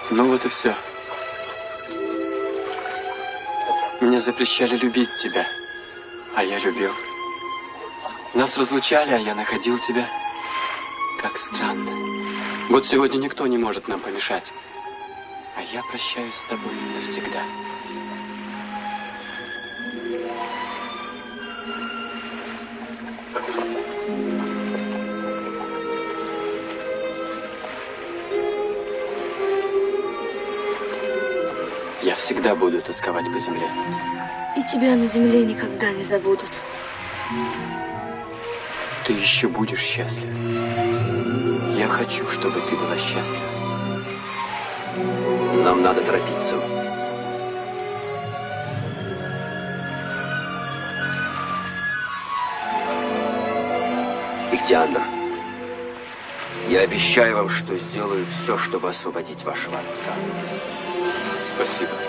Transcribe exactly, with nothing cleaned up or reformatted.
Ну вот и все. Мне запрещали любить тебя, а я любил. Нас разлучали, а я находил тебя. Как странно. Вот сегодня никто не может нам помешать. А я прощаюсь с тобой навсегда. Я всегда буду тосковать по земле. И тебя на земле никогда не забудут. Ты еще будешь счастлив. Я хочу, чтобы ты была счастлива. Нам надо торопиться. Ихтиандр, я обещаю вам, что сделаю все, чтобы освободить вашего отца. Спасибо.